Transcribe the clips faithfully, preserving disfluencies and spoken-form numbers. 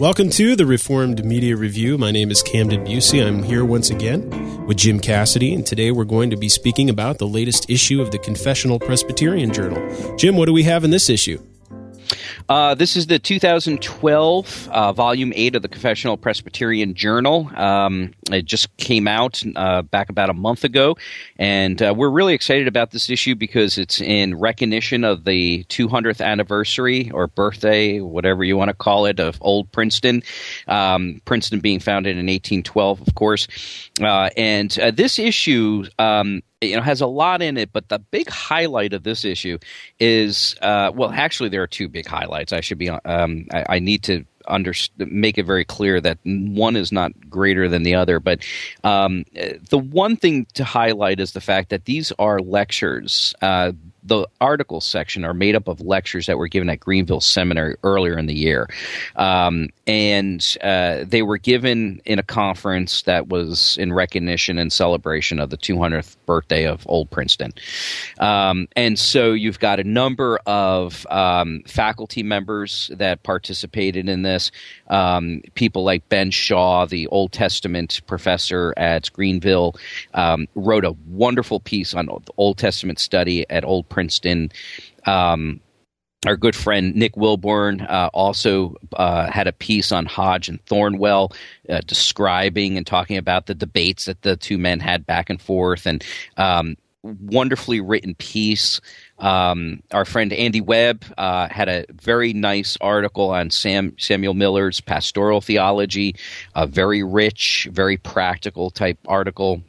Welcome to the Reformed Media Review. My name is Camden Busey. I'm here once again with Jim Cassidy, and today we're going to be speaking about the latest issue of the Confessional Presbyterian Journal. Jim, what do we have in this issue? Uh, this is the two thousand twelve uh, Volume eight of the Confessional Presbyterian Journal. Um, it just came out uh, back about a month ago, and uh, we're really excited about this issue because it's in recognition of the two hundredth anniversary or birthday, whatever you want to call it, of Old Princeton. Um, Princeton being founded in eighteen twelve, of course. Uh, and uh, this issue um, you know, has a lot in it, but the big highlight of this issue is, uh, well, actually there are two big highlights. I should be, um, I, I need to under, make it very clear that one is not greater than the other. But um, the one thing to highlight is the fact that these are lectures. Uh, the article section are made up of lectures that were given at Greenville Seminary earlier in the year. Um, and uh, they were given in a conference that was in recognition and celebration of the two hundredth birthday of Old Princeton. Um, and so you've got a number of um, faculty members that participated in this. Um, people like Ben Shaw, the Old Testament professor at Greenville, um, wrote a wonderful piece on the Old Testament study at Old Princeton. Um, our good friend Nick Wilborn uh, also uh, had a piece on Hodge and Thornwell, uh, describing and talking about the debates that the two men had back and forth, and um, wonderfully written piece. Um, our friend Andy Webb uh, had a very nice article on Sam, Samuel Miller's pastoral theology, a very rich, very practical type article.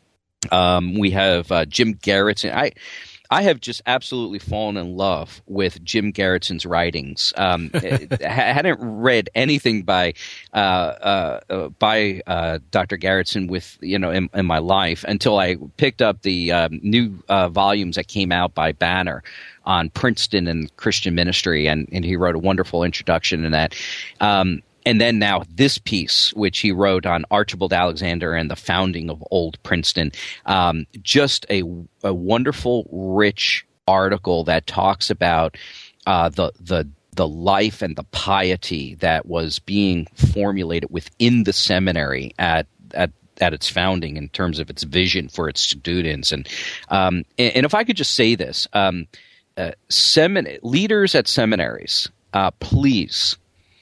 Um, we have uh, Jim Garretson. I I have just absolutely fallen in love with Jim Garretson's writings. Um, I hadn't read anything by uh, uh, uh, by uh, Doctor Garretson with you know in, in my life until I picked up the um, new uh, volumes that came out by Banner on Princeton and Christian ministry, and, and he wrote a wonderful introduction in that. Um, And then now this piece, which he wrote on Archibald Alexander and the founding of Old Princeton, um, just a, a wonderful, rich article that talks about uh, the the the life and the piety that was being formulated within the seminary at at at its founding in terms of its vision for its students. And um, and, and if I could just say this, um, uh, semin- leaders at seminaries, uh, please.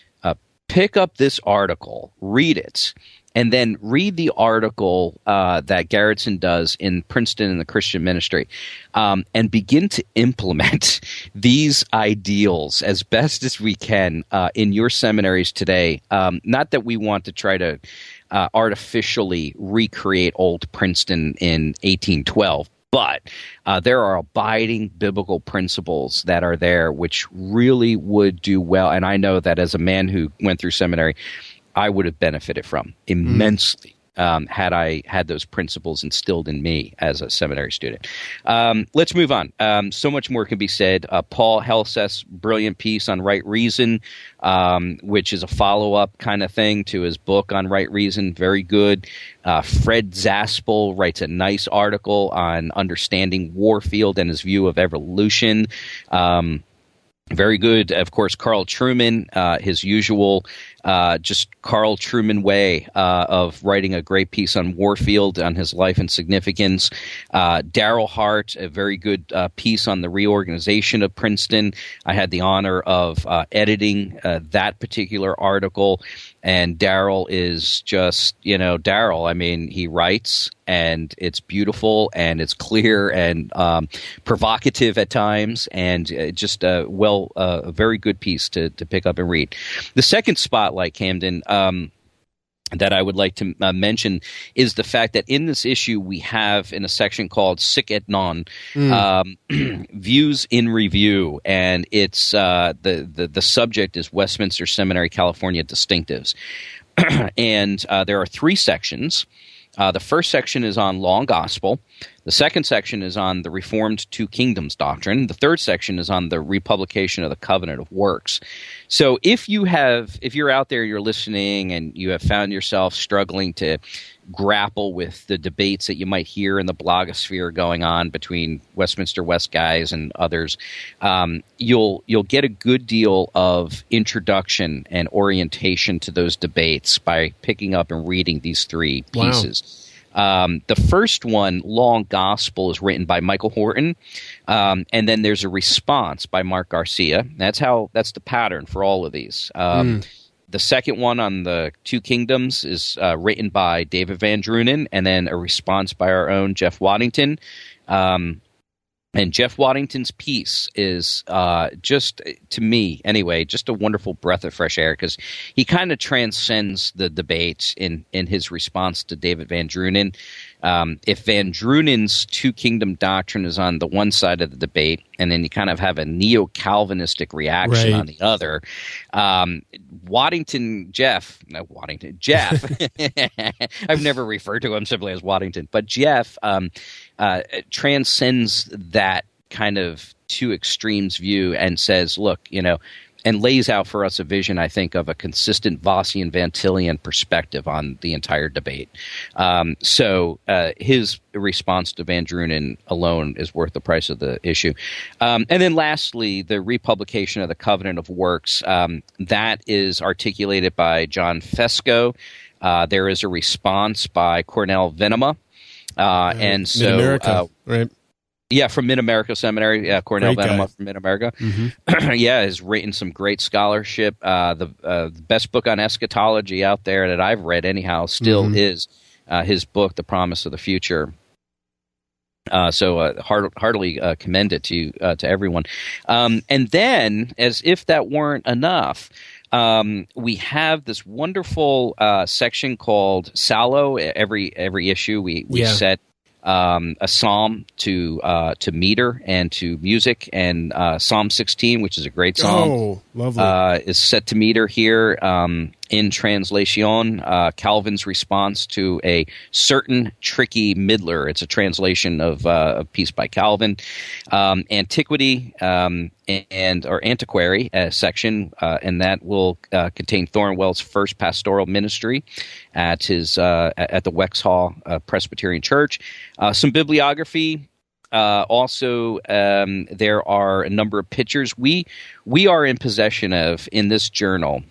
Pick up this article, read it, and then read the article uh, that Garretson does in Princeton and the Christian Ministry, um, and begin to implement these ideals as best as we can uh, in your seminaries today. Um, not that we want to try to uh, artificially recreate Old Princeton in eighteen twelve. But uh, there are abiding biblical principles that are there which really would do well. And I know that as a man who went through seminary, I would have benefited from immensely mm. um, had I had those principles instilled in me as a seminary student. Um, let's move on. Um, so much more can be said. Uh, Paul Helseth's brilliant piece on right reason, um, which is a follow-up kind of thing to his book on right reason. Very good. Uh, Fred Zaspel writes a nice article on understanding Warfield and his view of evolution. Um, very good. Of course, Carl Trueman, uh, his usual uh, just Carl Trueman way uh, of writing a great piece on Warfield, on his life and significance. Uh, Darrell Hart, a very good uh, piece on the reorganization of Princeton. I had the honor of uh, editing uh, that particular article. And Darrell is just, you know, Darrell. I mean, he writes, and it's beautiful, and it's clear, and um, provocative at times, and uh, just a well, uh, a very good piece to to pick up and read. The second spotlight, Camden, um, that I would like to uh, mention is the fact that in this issue we have in a section called Sic et Non, mm. um, Views in Review, and it's uh, the, the the subject is Westminster Seminary, California Distinctives, and uh, there are three sections. Uh, the first section is on Law and Gospel. The second section is on the Reformed Two Kingdoms doctrine. The third section is on the republication of the covenant of works. So if you have, if you're out there, you're listening, and you have found yourself struggling to grapple with the debates that you might hear in the blogosphere going on between Westminster West guys and others, um, you'll you'll get a good deal of introduction and orientation to those debates by picking up and reading these three pieces. Wow. Um, the first one, Law and Gospel, is written by Michael Horton, um, and then there's a response by Mark Garcia. That's how that's the pattern for all of these. Um, mm. The second one on the Two Kingdoms is uh, written by David Van Drunen, and then a response by our own Jeff Waddington. Um, And Jeff Waddington's piece is uh, just, to me anyway, just a wonderful breath of fresh air because he kind of transcends the debates in, in his response to David Van Drunen. Um, if Van Drunen's Two Kingdom doctrine is on the one side of the debate, and then you kind of have a neo-Calvinistic reaction right. on the other, um, Waddington, Jeff, no, Waddington, Jeff, I've never referred to him simply as Waddington, but Jeff um, uh, transcends that kind of two extremes view and says, look, you know, and lays out for us a vision, I think, of a consistent Vossian Van Tillian perspective on the entire debate. Um, so uh, his response to Van Drunen alone is worth the price of the issue. Um, and then lastly, the republication of the Covenant of Works. Um, that is articulated by John Fesco. Uh, there is a response by Cornell Venema. Uh, uh, and so, Mid-America, uh, right? Yeah, from Mid-America Seminary, uh, Cornell Great Venema guy. from Mid-America. Mm-hmm. Yeah, has written some great scholarship. Uh, the, uh, the best book on eschatology out there that I've read anyhow still mm-hmm. is uh, his book, The Promise of the Future. Uh, so uh, heart, heartily uh, commend it to uh, to everyone. Um, and then, as if that weren't enough, um, we have this wonderful uh, section called Sallo. Every every issue we, we yeah. set Um, a psalm to uh, to meter and to music, and uh, Psalm sixteen, which is a great psalm, oh, lovely. Uh, is set to meter here um, in translation. Uh, Calvin's response to a certain tricky middler. It's a translation of uh, a piece by Calvin. Um, Antiquity um, and or antiquary uh, section, uh, and that will uh, contain Thornwell's first pastoral ministry at his uh, at the Wexhall uh, Presbyterian Church. Uh, some bibliography. Uh, also, um, there are a number of pictures we we are in possession of in this journal.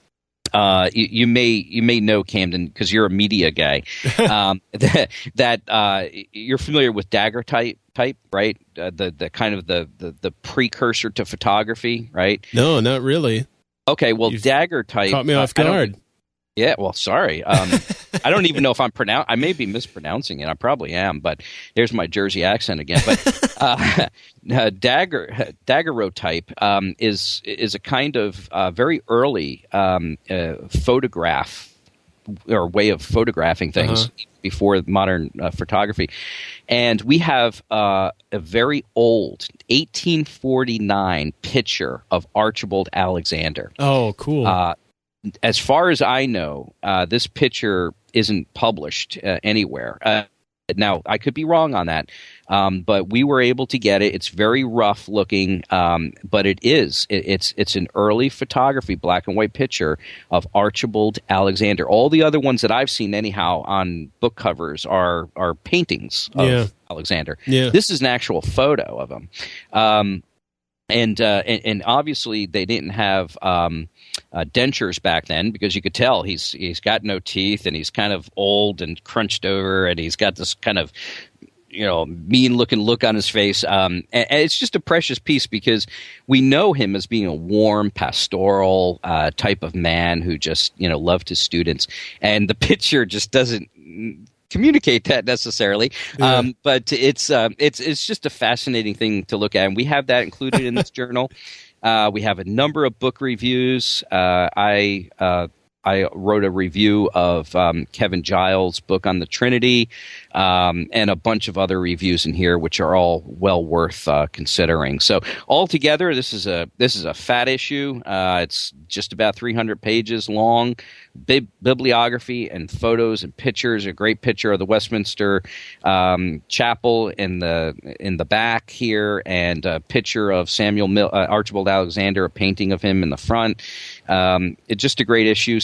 Uh, you, you may you may know, Camden, because you're a media guy, um, that, that uh, you're familiar with daguerreotype, type, right? Uh, the the kind of the, the the precursor to photography, right? No, not really. Okay, well, You've daguerreotype caught me off I- I don't- guard. Yeah, well, sorry. Um, I don't even know if I'm pronoun. I may be mispronouncing it. I probably am, but there's my Jersey accent again. But uh, uh, dagger daguerreotype um, is is a kind of uh, very early um, uh, photograph or way of photographing things uh-huh. before modern uh, photography, and we have uh, a very old eighteen forty-nine picture of Archibald Alexander. Oh, cool. Uh, As far as I know, uh, this picture isn't published uh, anywhere. Uh, now, I could be wrong on that, um, but we were able to get it. It's very rough looking, um, but it is. It, it's it's an early photography, black and white picture of Archibald Alexander. All the other ones that I've seen, anyhow, on book covers are are paintings of yeah. Alexander. Yeah. This is an actual photo of him. Um, And, uh, and and obviously they didn't have um, uh, dentures back then, because you could tell he's he's got no teeth, and he's kind of old and crunched over, and he's got this kind of, you know, mean looking look on his face. Um, and, and it's just a precious piece because we know him as being a warm, pastoral uh, type of man who just, you know, loved his students, and the picture just doesn't communicate that necessarily, yeah. um, but it's uh, it's it's just a fascinating thing to look at, and we have that included in this journal. Uh, we have a number of book reviews. Uh, I uh, I wrote a review of um, Kevin Giles' book on the Trinity, um, and a bunch of other reviews in here, which are all well worth uh, considering. So altogether, this is a this is a fat issue. Uh, it's just about three hundred pages long. Bib- bibliography and photos and pictures. A great picture of the Westminster um, Chapel in the in the back here, and a picture of Samuel Mil- uh, Archibald Alexander, a painting of him in the front. Um, it's just a great issue.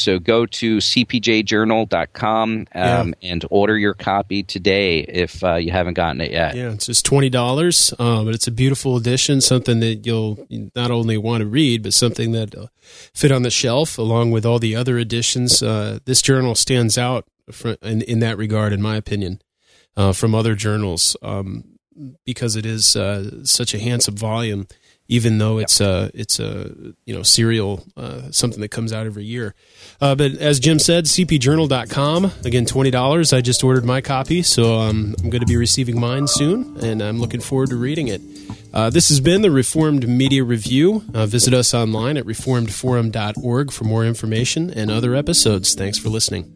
So go to c p j journal dot com um, yeah. and order your copy today if uh, you haven't gotten it yet. Yeah, it's just twenty dollars, uh, but it's a beautiful edition, something that you'll not only want to read, but something that will fit on the shelf along with all the other editions. Uh, this journal stands out in, in that regard, in my opinion, uh, from other journals um, because it is uh, such a handsome volume. Even though it's a it's a you know serial uh, something that comes out every year, uh, but as Jim said, c p journal dot com, again twenty dollars. I just ordered my copy, so um, I'm going to be receiving mine soon, and I'm looking forward to reading it. Uh, this has been the Reformed Media Review. Uh, visit us online at reformed forum dot org for more information and other episodes. Thanks for listening.